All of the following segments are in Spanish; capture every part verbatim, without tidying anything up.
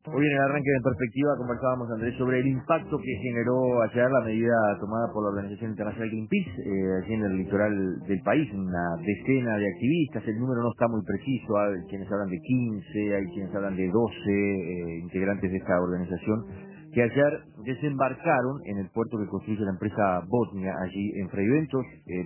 Hoy en el arranque de Perspectiva conversábamos, Andrés, sobre el impacto que generó ayer la medida tomada por la Organización Internacional Greenpeace, eh, allí en el litoral del país, una decena de activistas. El número no está muy preciso, hay quienes hablan de quince, hay quienes hablan de doce eh, integrantes de esta organización, que ayer desembarcaron en el puerto que construye la empresa Botnia, allí en Freyventos. Eh,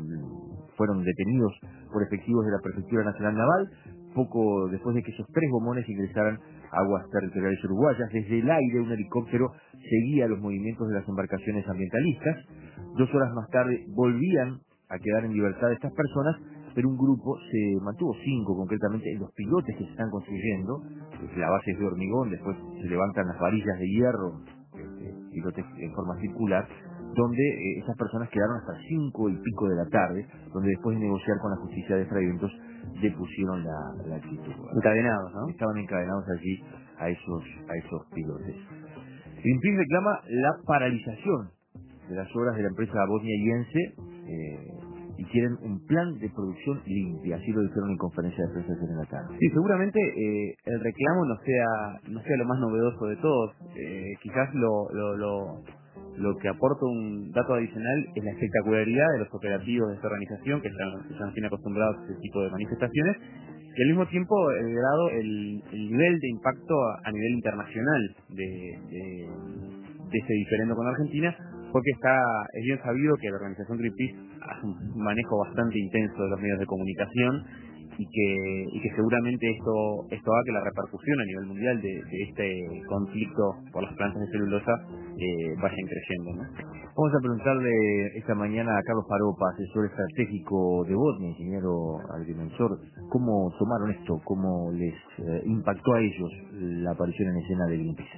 fueron detenidos por efectivos de la Prefectura Nacional Naval, poco después de que esos tres gomones ingresaran a aguas territoriales uruguayas. Desde el aire, un helicóptero seguía los movimientos de las embarcaciones ambientalistas. Dos horas más tarde volvían a quedar en libertad estas personas, pero un grupo se mantuvo, cinco concretamente, en los pilotes que se están construyendo. La base es de hormigón, después se levantan las varillas de hierro, este, pilotes en forma circular, donde eh, esas personas quedaron hasta cinco y pico de la tarde, donde después de negociar con la justicia de Freyventos depusieron la, la actitud. Encadenados, ¿no? Estaban encadenados allí a esos a esos pilotes. Greenpeace reclama la paralización de las obras de la empresa bosniense eh, y quieren un plan de producción limpia, así lo dijeron en conferencia de prensa en la tarde. Sí, seguramente eh, el reclamo no sea no sea lo más novedoso de todos. Eh, quizás lo, lo, lo, lo que aporta un dato adicional es la espectacularidad de los operativos de esta organización, que ya, ya nos tiene acostumbrados a este tipo de manifestaciones, y al mismo tiempo el grado, el, el nivel de impacto a, a nivel internacional de, de, de ese diferendo con Argentina, porque está es bien sabido que la organización Greenpeace hace un manejo bastante intenso de los medios de comunicación y que y que seguramente esto esto haga que la repercusión a nivel mundial de, de este conflicto por las plantas de celulosa eh, vayan creciendo, ¿no? Vamos a preguntarle esta mañana a Carlos Faropa, asesor estratégico de Botnia, ingeniero agrimensor, cómo tomaron esto, cómo les eh, impactó a ellos la aparición en escena de Greenpeace.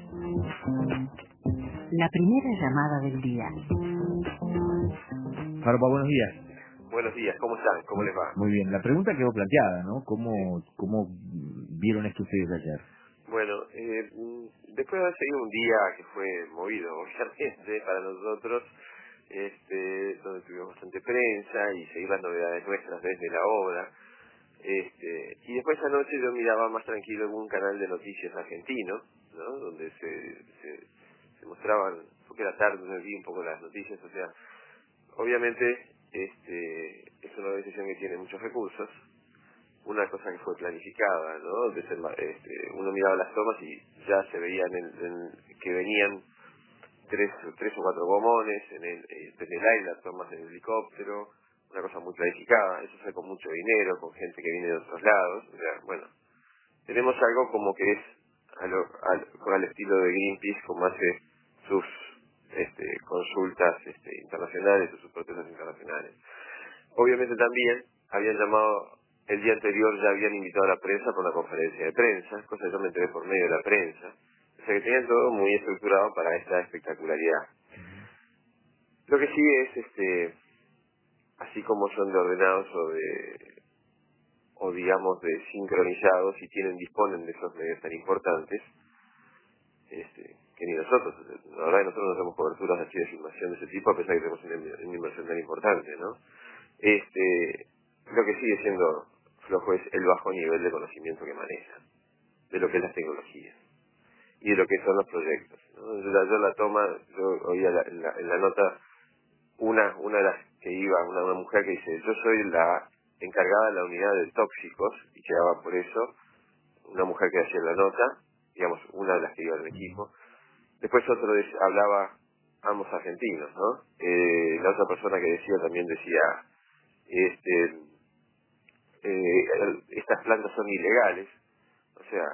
La primera llamada del día. Faropa, buenos días. Buenos días, ¿cómo están? ¿Cómo les va? Muy bien, la pregunta quedó planteada, ¿no? ¿Cómo, Sí. cómo vieron esto ustedes ayer? Bueno, eh, después de haber seguido un día que fue movido, obviamente, para nosotros, este, donde tuvimos bastante prensa y seguir las novedades nuestras desde la obra, este, y después esa noche yo miraba más tranquilo en un canal de noticias argentino, ¿no? Donde se, se, se mostraban, porque era tarde, donde vi un poco las noticias, o sea, obviamente este, es una organización que tiene muchos recursos, una cosa que fue planificada, ¿no? De ser, este, uno miraba las tomas y ya se veían en, en, que venían tres, tres o cuatro gomones en el, eh, desde el aire, las tomas del helicóptero, una cosa muy planificada. Eso fue con mucho dinero, con gente que viene de otros lados. O sea, bueno, tenemos algo como que es a lo, al, con el estilo de Greenpeace, como hace sus este, consultas este, internacionales o sus protestas internacionales. Obviamente también habían llamado, el día anterior ya habían invitado a la prensa por una conferencia de prensa, cosa que yo me enteré por medio de la prensa. O sea que tenían todo muy estructurado para esta espectacularidad. Lo que sí es, este, así como son de ordenados o de, o digamos de sincronizados y tienen, disponen de esos medios tan importantes, este, que ni nosotros, la verdad que nosotros no hacemos coberturas así de filmación de ese tipo, a pesar de que tenemos una, una inversión tan importante, ¿no? Este, lo que sigue siendo flojo es el bajo nivel de conocimiento que manejan, de lo que es las tecnologías y de lo que son los proyectos, ¿no? Yo, la, yo la toma, yo oía la, en, la, en la nota una una de las que iba, una, una mujer que dice, yo soy la encargada de la unidad de tóxicos, y quedaba por eso, una mujer que hacía la nota, digamos, una de las que iba en el equipo. Después otro de, hablaba, ambos argentinos, ¿no? Eh, la otra persona que decía también decía, este, eh, estas plantas son ilegales, o sea,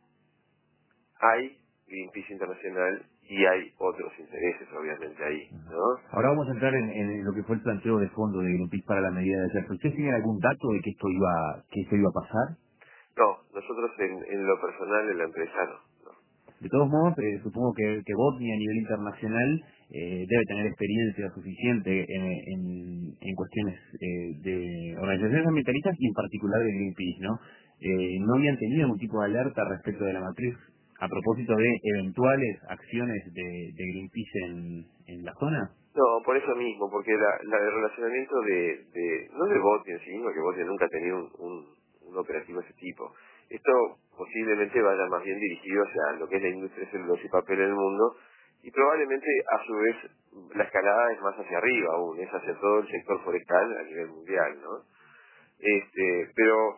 hay Greenpeace Internacional y hay otros intereses obviamente ahí, ¿no? Ahora vamos a entrar en, en lo que fue el planteo de fondo de Greenpeace para la medida de ayer. ¿Ustedes tienen algún dato de que esto iba, que esto iba a pasar? No, nosotros en, en lo personal, en la empresa no. no. De todos modos, eh, supongo que, que Botnia a nivel internacional eh, debe tener experiencia suficiente en, en, en cuestiones eh, de organizaciones ambientalistas y en particular de Greenpeace, ¿no? Eh, ¿No habían tenido algún tipo de alerta respecto de la matriz a propósito de eventuales acciones de, de Greenpeace en, en la zona? No, por eso mismo, porque la, la el relacionamiento de, de, no de Botnia en sí mismo, que Botnia nunca ha tenido un, un, un operativo de ese tipo, Esto posiblemente vaya más bien dirigido hacia lo que es la industria de celulosa y papel en el mundo, y probablemente a su vez la escalada es más hacia arriba aún, es hacia todo el sector forestal a nivel mundial, ¿no? Este, pero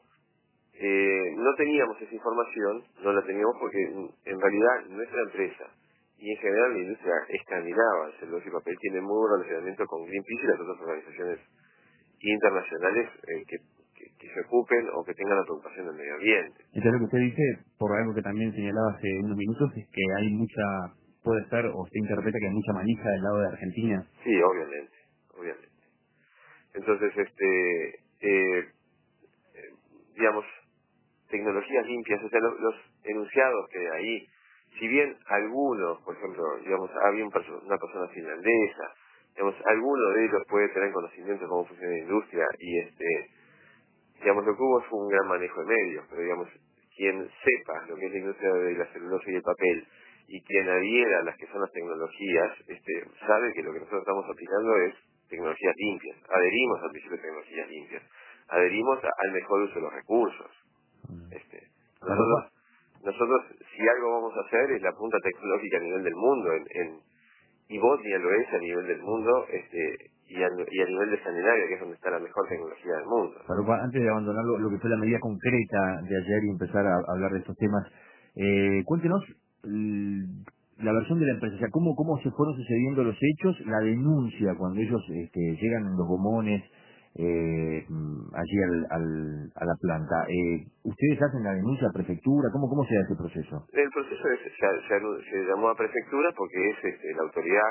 eh, no teníamos esa información, no la teníamos porque en realidad nuestra empresa y en general la industria escandinava de celulosa y papel tiene muy buen relacionamiento con Greenpeace y las otras organizaciones internacionales eh, que, que, que se ocupen o que tengan la preocupación del medio ambiente. Entonces lo que usted dice, por algo que también señalaba hace unos minutos, es que hay mucha, puede ser, o se interpreta que hay mucha manija del lado de Argentina. Sí, obviamente, obviamente. Entonces, este, eh, eh, digamos, tecnologías limpias, o sea, los, los enunciados que hay ahí, si bien algunos, por ejemplo, digamos, había un perso una persona finlandesa, digamos, alguno de ellos puede tener conocimiento de cómo funciona la industria y este, digamos, lo que hubo fue un gran manejo de medios, pero digamos, quien sepa lo que es la industria de la celulosa y el papel y quien adhiera a las que son las tecnologías, este, sabe que lo que nosotros estamos aplicando es tecnologías limpias, adherimos al principio de tecnologías limpias, adherimos a, al mejor uso de los recursos. Este, nosotros, nosotros, si algo vamos a hacer es la punta tecnológica a nivel del mundo, en, en, y Bosnia lo es a nivel del mundo, este, y a, y a nivel de Escandinavia, que es donde está la mejor tecnología del mundo. Farupa, antes de abandonar lo, lo que fue la medida concreta de ayer y empezar a, a hablar de estos temas, eh, cuéntenos l- la versión de la empresa, o sea, cómo, cómo se fueron sucediendo los hechos, la denuncia cuando ellos este, llegan en los gomones eh, mm, allí al, al, a la planta. Eh, ¿Ustedes hacen la denuncia a prefectura? ¿Cómo, cómo se da ese proceso? El proceso es, se, se, se llamó a prefectura porque es este, la autoridad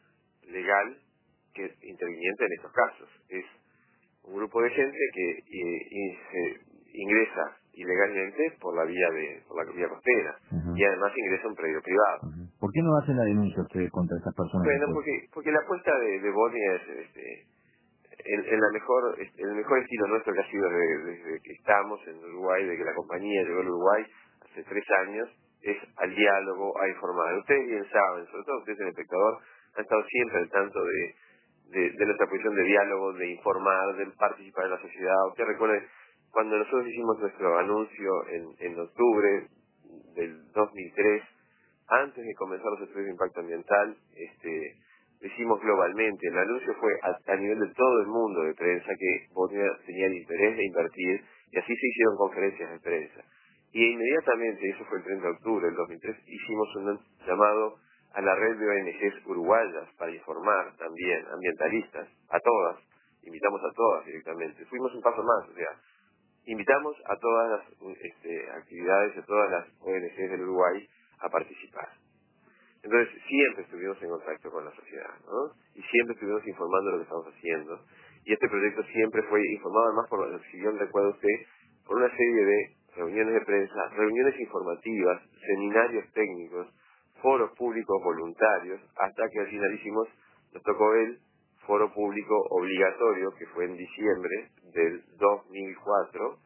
legal que es interviniente en estos casos. Es un grupo de gente que eh, y se ingresa ilegalmente por la vía de por la vía costera Uh-huh. y además ingresa a un predio privado. Uh-huh. ¿Por qué no hacen la denuncia ustedes contra esas personas? Bueno, porque porque la apuesta de, de Bosnia es este, en, en la mejor en el mejor estilo nuestro que ha sido desde, desde que estamos en Uruguay, de que la compañía llegó al Uruguay hace tres años, es al diálogo, a informar. Ustedes bien saben, sobre todo ustedes en el espectador, han estado siempre al tanto de, de, de nuestra posición de diálogo, de informar, de participar en la sociedad. Usted recuerde, cuando nosotros hicimos nuestro anuncio en, en octubre del dos mil tres, antes de comenzar los estudios de impacto ambiental, este, lo hicimos globalmente. El anuncio fue a, a nivel de todo el mundo de prensa que Bosnia tenía el interés de invertir y así se hicieron conferencias de prensa. Y inmediatamente, eso fue el treinta de octubre del dos mil tres, hicimos un llamado a la red de O N Ges uruguayas para informar también, ambientalistas, a todas, invitamos a todas directamente. Fuimos un paso más, o sea, invitamos a todas las este, actividades, a todas las O N Ges del Uruguay a participar. Entonces, siempre estuvimos en contacto con la sociedad, ¿no? Y siempre estuvimos informando de lo que estamos haciendo. Y este proyecto siempre fue informado, además, por lo que si bien recuerda usted, por una serie de reuniones de prensa, reuniones informativas, seminarios técnicos, foros públicos voluntarios, hasta que al final hicimos, nos tocó el foro público obligatorio, que fue en diciembre del dos mil cuatro,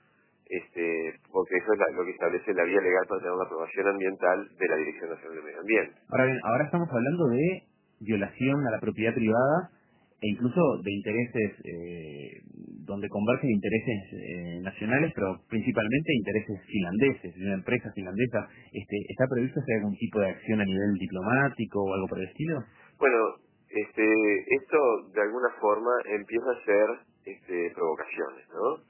este, porque eso es la- lo que establece la vía legal para tener una aprobación ambiental de la Dirección Nacional del Medio Ambiente. Ahora bien, ahora estamos hablando de violación a la propiedad privada e incluso de intereses, eh, donde convergen intereses eh, nacionales, pero principalmente intereses finlandeses, de una empresa finlandesa. Este, ¿Está previsto hacer algún tipo de acción a nivel diplomático o algo por el estilo? Bueno, este, esto de alguna forma empieza a ser este, provocaciones, ¿no?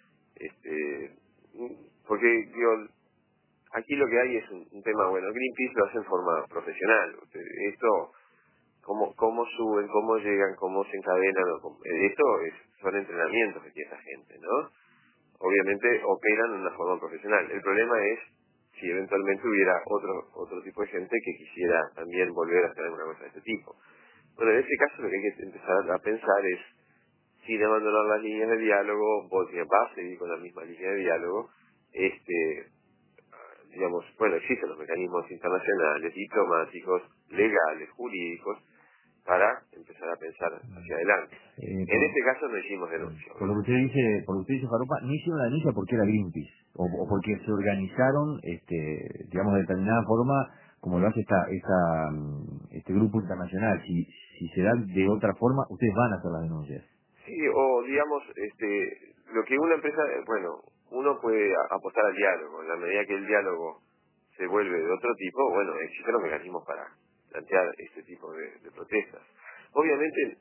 Este, porque, digo, aquí lo que hay es un, un tema, bueno, Greenpeace lo hace en forma profesional. Usted- Esto, cómo, cómo suben, cómo llegan, cómo se encadenan, o cómo- esto es, son entrenamientos que tiene esta gente, ¿no? Obviamente operan de una forma profesional. El problema es si eventualmente hubiera otro otro tipo de gente que quisiera también volver a hacer alguna cosa de este tipo. Bueno, en este caso lo que hay que empezar a pensar es, sin abandonar las líneas de diálogo, Bosnia va a seguir con la misma línea de diálogo, este, digamos, bueno, existen los mecanismos internacionales, diplomáticos, legales, jurídicos, para empezar a pensar hacia adelante. Eh, En por, este caso no hicimos denuncia. por lo que usted dice, por lo que usted dice, Farupa, no hicieron la denuncia porque era Greenpeace, o, o porque se organizaron, este, digamos, de determinada forma, como lo hace esta, esta, mm, este grupo internacional. Si, si se da de otra forma, ustedes van a hacer las denuncias. Sí, o digamos, este, lo que una empresa, eh, bueno, uno puede apostar al diálogo. En la medida que el diálogo se vuelve de otro tipo, bueno, existen los mecanismos para plantear este tipo de, de protestas. Obviamente,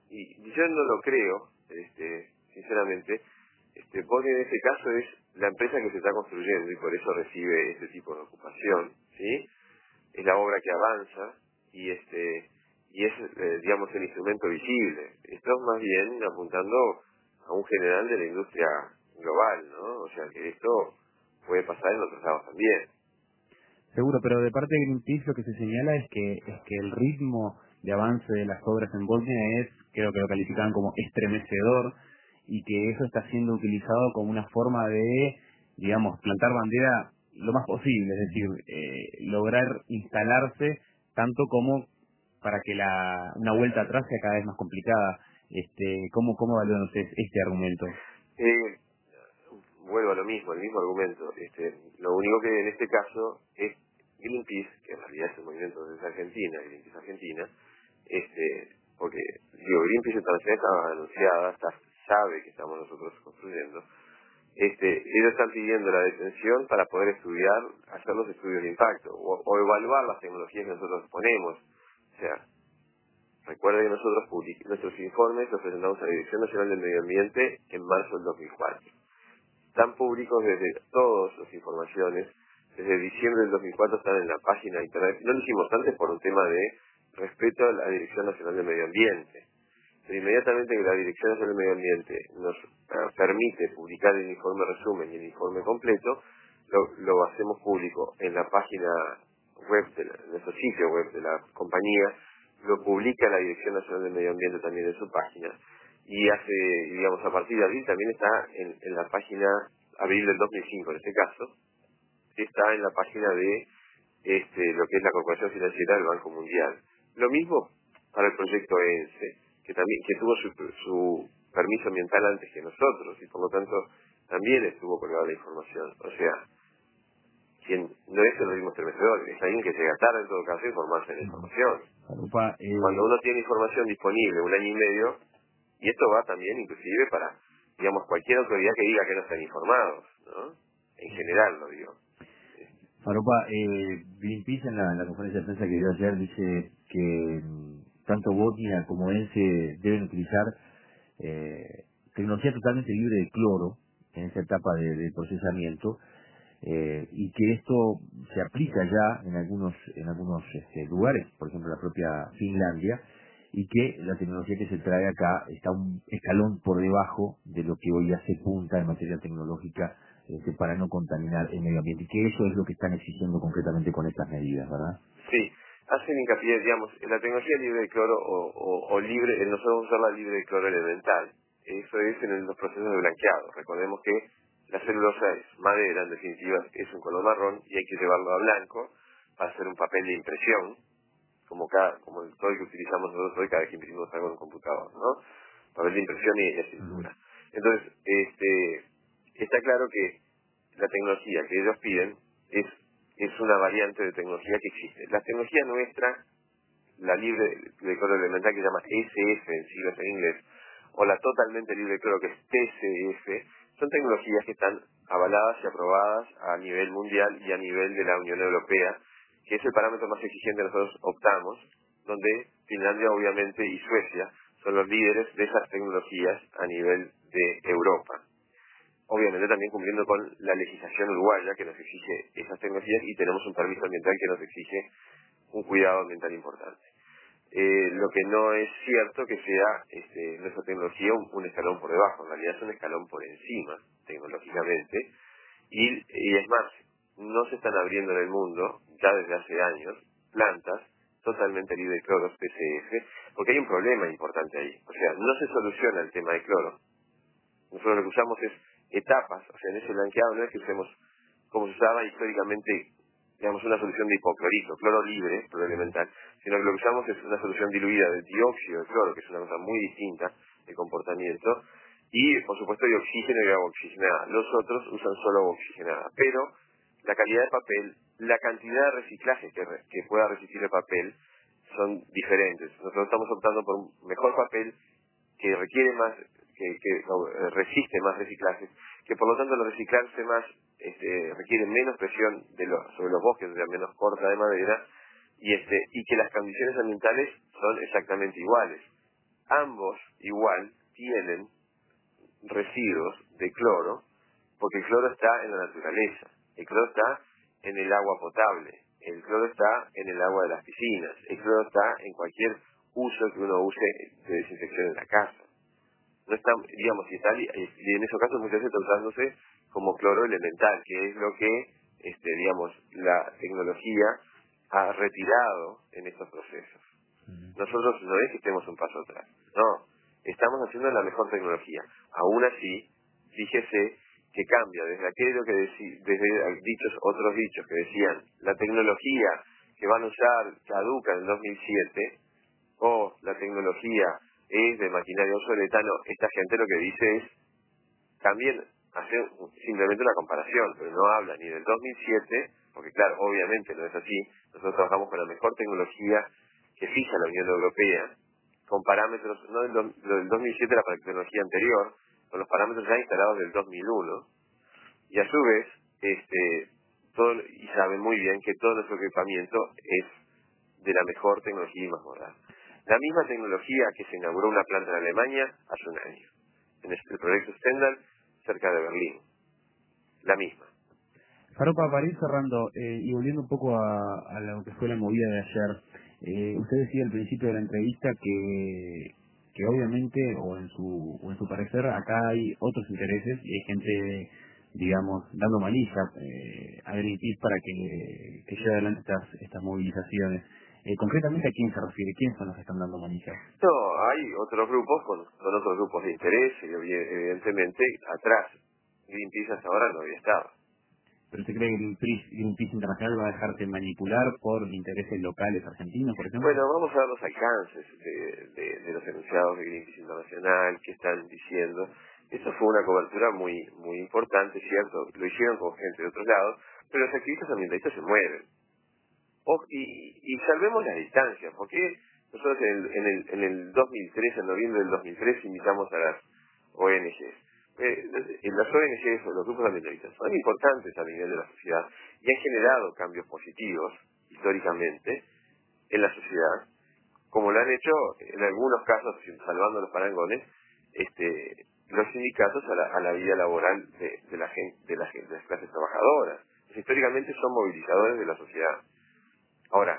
y yo no lo creo, este, sinceramente, este, porque en este caso es la empresa que se está construyendo y por eso recibe este tipo de ocupación, ¿sí? Es la obra que avanza y este y es, eh, digamos, el instrumento visible. Esto es más bien apuntando a un general de la industria global, ¿no? O sea que esto puede pasar en otros lados también. Seguro, pero de parte de Greenpeace lo que se señala es que es que el ritmo de avance de las obras en Bosnia es, creo que lo calificaban como estremecedor, y que eso está siendo utilizado como una forma de, digamos, plantar bandera lo más posible, es decir, eh, lograr instalarse tanto como para que la una vuelta atrás sea cada vez más complicada. Este, ¿cómo, cómo evalúan ustedes este argumento? Eh, vuelvo a lo mismo, el mismo argumento. Este, lo único que en este caso es Greenpeace, que en realidad es el movimiento desde Argentina, Greenpeace Argentina, este, porque digo, Greenpeace Internacional estaba anunciada, está, sabe que estamos nosotros construyendo. Este, ellos están pidiendo la detención para poder estudiar, hacer los estudios de impacto o, o evaluar las tecnologías que nosotros ponemos. O sea, recuerda que nosotros public nuestros informes los presentamos a la Dirección Nacional del Medio Ambiente en marzo del dos mil cuatro. Están públicos desde todas las informaciones, desde diciembre del dos mil cuatro están en la página de internet. No lo hicimos antes por un tema de respeto a la Dirección Nacional del Medio Ambiente. Pero inmediatamente que la Dirección Nacional del Medio Ambiente nos uh, permite publicar el informe resumen y el informe completo, lo, lo hacemos público en la página web, de la, en nuestro sitio web de la compañía, lo publica la Dirección Nacional del Medio Ambiente también en su página, y hace, digamos, a partir de abril también está en, en la página, abril del dos mil cinco en este caso, está en la página de este, lo que es la Corporación Financiera del Banco Mundial. Lo mismo para el proyecto E N S E, que también que tuvo su, su permiso ambiental antes que nosotros y por lo tanto también estuvo colgada la información. O sea, quien no es el ritmo estremecedor, es alguien que llega tarde en todo caso a informarse de la información. Opa, eh... Cuando uno tiene información disponible un año y medio, y esto va también inclusive para, digamos, cualquier autoridad que diga que no están informados, ¿no? En general lo digo. Faropa, eh, Greenpeace en la, en la conferencia de prensa que dio ayer dice que mm, tanto Bosnia como ENSE deben utilizar eh, tecnología totalmente libre de cloro en esa etapa de, de procesamiento, eh, y que esto se aplica ya en algunos en algunos este, lugares, por ejemplo la propia Finlandia, y que la tecnología que se trae acá está un escalón por debajo de lo que hoy hace punta en materia tecnológica, este, para no contaminar el medio ambiente, y que eso es lo que están exigiendo concretamente con estas medidas, ¿verdad? Sí, hacen hincapié, digamos, en la tecnología libre de cloro o, o, o libre, nosotros vamos a usar la libre de cloro elemental. Eso es en los procesos de blanqueado. Recordemos que la celulosa es madera, en definitiva, es un color marrón y hay que llevarlo a blanco para hacer un papel de impresión, como cada, como el, todo el que utilizamos nosotros hoy cada vez que imprimimos algo en un computador, ¿no? Papel de impresión y escritura. Entonces, este, está claro que la tecnología que ellos piden es, es una variante de tecnología que existe. La tecnología nuestra, la libre de cloro elemental que se llama S F en siglas en inglés, o la totalmente libre de cloro que es T C F, son tecnologías que están avaladas y aprobadas a nivel mundial y a nivel de la Unión Europea, que es el parámetro más exigente que nosotros optamos, donde Finlandia obviamente y Suecia son los líderes de esas tecnologías a nivel de Europa. Obviamente también cumpliendo con la legislación uruguaya que nos exige esas tecnologías y tenemos un permiso ambiental que nos exige un cuidado ambiental importante. Eh, lo que no es cierto que sea este, nuestra tecnología un, un escalón por debajo, en realidad es un escalón por encima tecnológicamente y, y es más, no se están abriendo en el mundo ya desde hace años plantas totalmente libres de cloro P C F porque hay un problema importante ahí, o sea, no se soluciona el tema de cloro. Nosotros lo que usamos es etapas, o sea, en ese blanqueado no es que usemos como se usaba históricamente, digamos, una solución de hipoclorito, cloro libre, cloro elemental, sino que lo que usamos es una solución diluida de dióxido de cloro, que es una cosa muy distinta de comportamiento, y por supuesto de oxígeno y agua oxigenada. Los otros usan solo agua oxigenada, pero la calidad de papel, la cantidad de reciclaje que, re, que pueda resistir el papel son diferentes. Nosotros estamos optando por un mejor papel que requiere más, que, que no, resiste más reciclaje, que por lo tanto al reciclarse más este, requiere menos presión de los, sobre los bosques, o sea, menos corta de madera, y este y que las condiciones ambientales son exactamente iguales. Ambos igual tienen residuos de cloro, porque el cloro está en la naturaleza, el cloro está en el agua potable, el cloro está en el agua de las piscinas, el cloro está en cualquier uso que uno use de desinfección en la casa. No está, digamos, y, tal, y en esos casos muchas veces está usándose como cloro elemental, que es lo que, este, digamos, la tecnología ha retirado en estos procesos. Nosotros no es que estemos un paso atrás, no, estamos haciendo la mejor tecnología. Aún así, fíjese que cambia desde aquello que deci, desde dichos otros dichos que decían la tecnología que van a usar caduca en el dos mil siete o la tecnología es de maquinaria obsoleta. No, esta gente lo que dice es también hacer simplemente una comparación, pero no habla ni del dos mil siete, porque claro, obviamente no es así. Nosotros trabajamos con la mejor tecnología que fija la Unión Europea, con parámetros, no del, do, del dos mil siete, la tecnología anterior, con los parámetros ya instalados del dos mil uno, y a su vez, este, todo, y saben muy bien que todo nuestro equipamiento es de la mejor tecnología y más moderna. La misma tecnología que se inauguró una planta en Alemania hace un año, en el proyecto Stendhal, cerca de Berlín. La misma. Faropa, para ir cerrando eh, y volviendo un poco a, a lo que fue la movida de ayer, eh, usted decía al principio de la entrevista que, que obviamente, o en su o en su parecer, acá hay otros intereses y hay gente, digamos, dando manija eh, a Greenpeace para que, que lleve adelante estas, estas movilizaciones. Eh, concretamente, ¿a quién se refiere? ¿Quiénes son los que están dando manija? No, hay otros grupos con, con otros grupos de interés y evidentemente atrás Greenpeace hasta ahora no había estado. ¿Pero usted cree que Greenpeace, Greenpeace Internacional va a dejarse manipular por intereses locales argentinos, por ejemplo? Bueno, vamos a ver los alcances de, de, de los enunciados de Greenpeace Internacional, que están diciendo. Eso fue una cobertura muy muy importante, ¿cierto? Lo hicieron con gente de otros lados, pero los activistas ambientalistas se mueven. O, y, y salvemos las distancias, porque nosotros en el, en el, en el dos mil tres, en noviembre del dos mil tres, invitamos a las O N Ges. Eh, las O N Ges o los grupos ambientalistas son importantes a nivel de la sociedad y han generado cambios positivos, históricamente, en la sociedad, como lo han hecho en algunos casos, salvando los parangones, este, los sindicatos a la, a la vida laboral de, de, la gente, de, la gente, de las clases trabajadoras. Pues, históricamente son movilizadores de la sociedad. Ahora,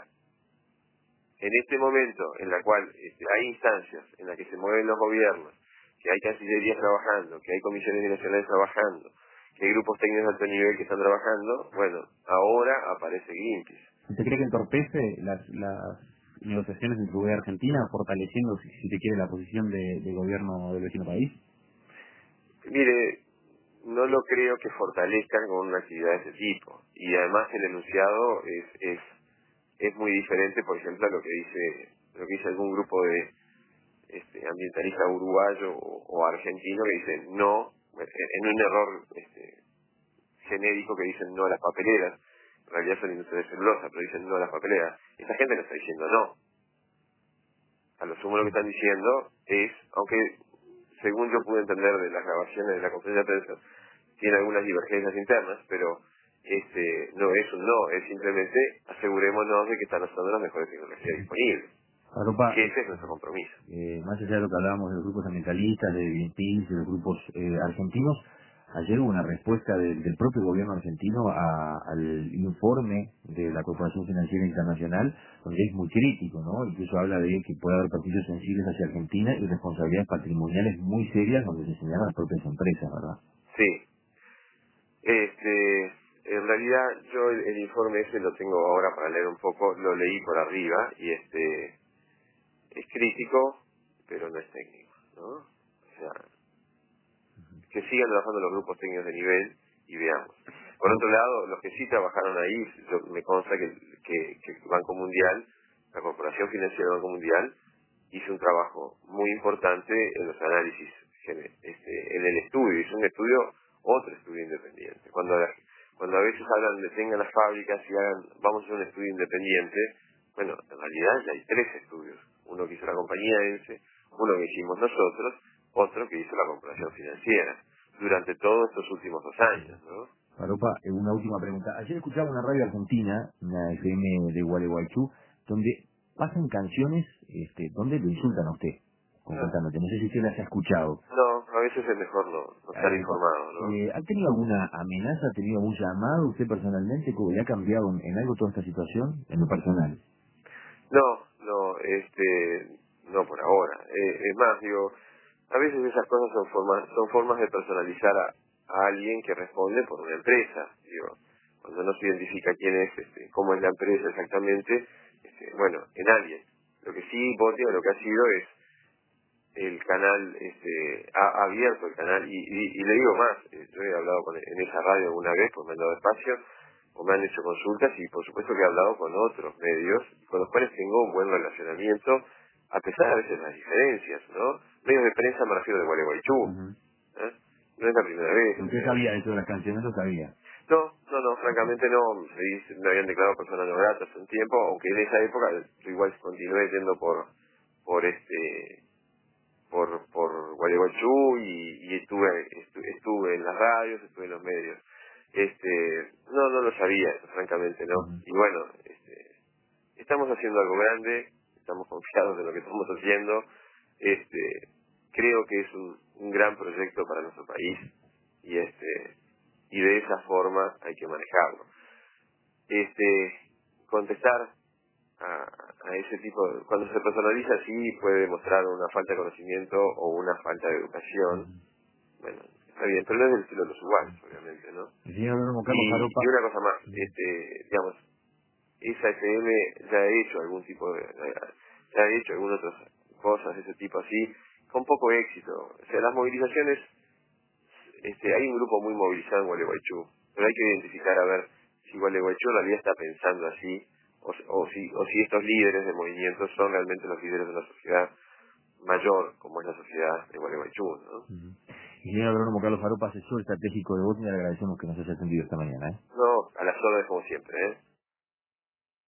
en este momento en la cual este, hay instancias en las que se mueven los gobiernos, que hay cancillerías trabajando, que hay comisiones nacionales trabajando, que hay grupos técnicos de alto nivel que están trabajando, bueno, ahora aparece Greenpeace. ¿Usted cree que entorpece las, las negociaciones entre Uruguay y Argentina, fortaleciendo, si, si se quiere, la posición de, de gobierno del vecino país? Mire, no lo creo que fortalezcan con una actividad de ese tipo. Y además el enunciado es, es, es muy diferente, por ejemplo, a lo que dice, lo que dice algún grupo de este, ambientalista uruguayo o, o argentino que dicen no, en un error este, genérico, que dicen no a las papeleras. En realidad son industrias de celulosa, pero dicen no a las papeleras. Esta gente no está diciendo no. A lo sumo lo que están diciendo es, aunque según yo pude entender de las grabaciones de la conferencia de prensa, tiene algunas divergencias internas, pero este no es un no, es simplemente asegurémonos de que están usando las mejores tecnologías disponibles. Faropa, Que ese es nuestro compromiso. Eh, más allá de lo que hablábamos de los grupos ambientalistas, de Greenpeace, de los grupos eh, argentinos, ayer hubo una respuesta del, del propio gobierno argentino a, al informe de la Corporación Financiera Internacional, donde es muy crítico, ¿no? Incluso habla de que puede haber perjuicios sensibles hacia Argentina y responsabilidades patrimoniales muy serias donde se señalan las propias empresas, ¿verdad? Sí. Este, en realidad yo el, el informe ese lo tengo ahora para leer un poco, lo leí por arriba y este es crítico, pero no es técnico, ¿no? O sea, que sigan trabajando los grupos técnicos de nivel y veamos. Por otro lado, los que sí trabajaron ahí, yo, me consta que, que, que el Banco Mundial, la Corporación Financiera del Banco Mundial, hizo un trabajo muy importante en los análisis, este, en el estudio, hizo un estudio, otro estudio independiente. Cuando, la, cuando a veces hablan de tengan las fábricas y hagan, vamos a hacer un estudio independiente, bueno, en realidad ya hay tres estudios. Uno que hizo la compañía ENSE, uno que hicimos nosotros, otro que hizo la comparación financiera durante todos estos últimos dos años, ¿no? Faropa, eh, una última pregunta. Ayer escuchaba una radio argentina, una F M de Gualeguaychú, donde pasan canciones este, donde lo insultan a usted, concretamente. No sé si usted las ha escuchado. No, a veces es mejor no, no estar Eh, informado, ¿no? eh, ¿Ha tenido alguna amenaza, ha tenido algún llamado usted personalmente? ¿Cómo le ha cambiado en, en algo toda esta situación en lo personal? No, no, este, no por ahora. Eh, es más, digo, a veces esas cosas son formas, son formas de personalizar a, a alguien que responde por una empresa. Digo, cuando no se identifica quién es, este, cómo es la empresa exactamente, este, bueno, en alguien. Lo que sí, Botio, lo que ha sido es el canal, este, ha abierto el canal, y, y, y le digo más, eh, yo he hablado con, en esa radio alguna vez, pues me han dado espacio, o me han hecho consultas, y por supuesto que he hablado con otros medios, con los cuales tengo un buen relacionamiento, a pesar a veces de las diferencias, ¿no? Medios de prensa me refiero de Gualeguaychú, Uh-huh. ¿eh? No es la primera vez. ¿Usted sabía eso de las canciones? ¿Lo sabía? No, no, no, francamente no, me dice- me habían declarado persona no grata hace un tiempo, aunque en esa época yo igual continué yendo por, por este, por por Gualeguaychú y, y estuve estu- estuve en las radios, estuve en los medios. Este, no, no lo sabía, eso, francamente no. Uh-huh. Y bueno, este, estamos haciendo algo grande, estamos confiados de lo que estamos haciendo. Este, creo que es un, un gran proyecto para nuestro país y este y de esa forma hay que manejarlo. Este, contestar a, a ese tipo de, cuando se personaliza así puede demostrar una falta de conocimiento o una falta de educación. Bueno, está bien, pero no es del estilo de los uruguayos, obviamente, ¿no? El señor Bruno Carlos Y, Faropa. y una cosa más, este, digamos, esa F M ya ha hecho algún tipo de, ya ha hecho algunas otras cosas de ese tipo así, con poco éxito. O sea, las movilizaciones, este, hay un grupo muy movilizado en Gualeguaychú, pero hay que identificar a ver si Gualeguaychú en realidad está pensando así, o, o si o si estos líderes de movimientos son realmente los líderes de una sociedad mayor, como es la sociedad de Gualeguaychú, ¿no? Uh-huh. Y señor Agrónomo Carlos Faropa, asesor estratégico de Botnia, le agradecemos que nos haya atendido esta mañana. ¿eh? No, a las órdenes como siempre, ¿eh?